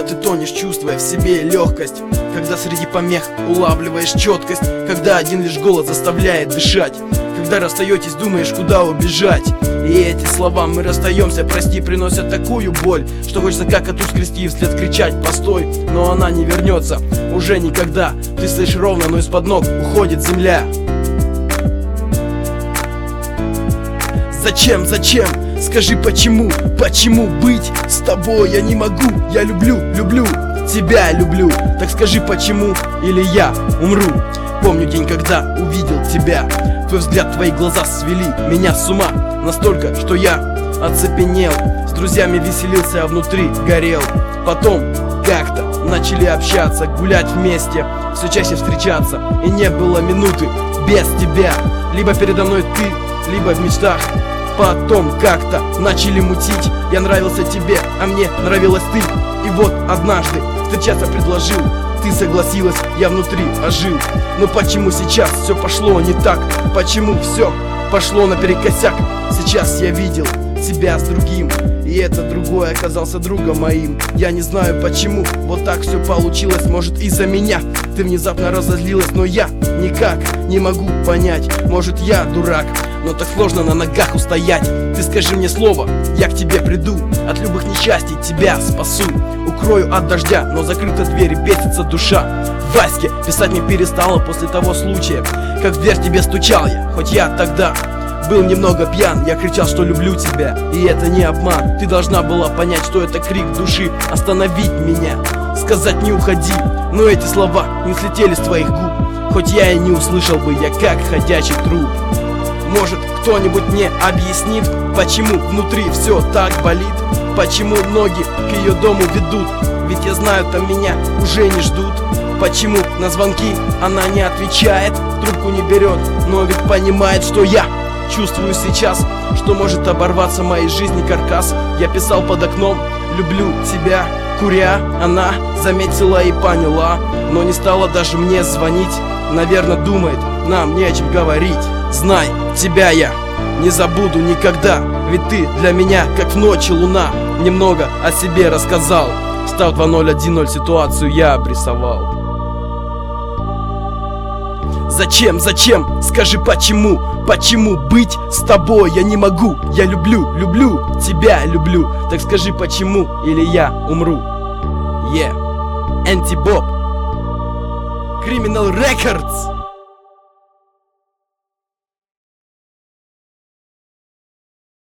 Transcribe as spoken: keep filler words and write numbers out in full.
ты тонешь, чувствуя в себе легкость, когда среди помех улавливаешь четкость, когда один лишь голос заставляет дышать, когда расстаетесь, думаешь, куда убежать. И эти слова «мы расстаемся, прости» приносят такую боль, что хочется как коту скрести и вслед кричать «постой», но она не вернется уже никогда. Ты стоишь ровно, но из-под ног уходит земля. Зачем, зачем? Скажи почему, почему быть с тобой я не могу? Я люблю, люблю, тебя люблю. Так скажи почему, или я умру. Помню день, когда увидел тебя. Твой взгляд, твои глаза свели меня с ума настолько, что я оцепенел. С друзьями веселился, а внутри горел. Потом как-то начали общаться, гулять вместе, все чаще встречаться. И не было минуты без тебя. Либо передо мной ты, либо в мечтах. Потом как-то начали мутить. Я нравился тебе, а мне нравилась ты. И вот однажды встречаться предложил. Ты согласилась, я внутри ожил. Но почему сейчас все пошло не так? Почему все пошло наперекосяк? Сейчас я видел тебя с другим, и этот другой оказался другом моим. Я не знаю почему, вот так все получилось. Может из-за меня ты внезапно разозлилась, но я никак не могу понять. Может я дурак, но так сложно на ногах устоять. Ты скажи мне слово, я к тебе приду. От любых несчастий тебя спасу. Укрою от дождя, но закрыта дверь и бесится душа. Ваське писать не перестала после того случая, как в дверь тебе стучал я. Хоть я тогда был немного пьян, я кричал, что люблю тебя, и это не обман. Ты должна была понять, что это крик души, остановить меня, сказать не уходи. Но эти слова не слетели с твоих губ, хоть я и не услышал бы, я как ходячий труп. Может кто-нибудь мне объяснит, почему внутри все так болит? Почему ноги к ее дому ведут? Ведь я знаю, там меня уже не ждут. Почему на звонки она не отвечает, трубку не берет, но ведь понимает, что я чувствую сейчас, что может оборваться в моей жизни каркас. Я писал под окном «люблю тебя», куря, она заметила и поняла, но не стала даже мне звонить. Наверное, думает, нам не о чем говорить. Знай, тебя я не забуду никогда, ведь ты для меня как в ночи луна. Немного о себе рассказал, став два ноль один ноль ситуацию я обрисовал. Зачем, зачем? Скажи почему, почему быть с тобой я не могу? Я люблю, люблю, тебя люблю. Так скажи почему, или я умру. Yeah, Антибоб, Criminal Records.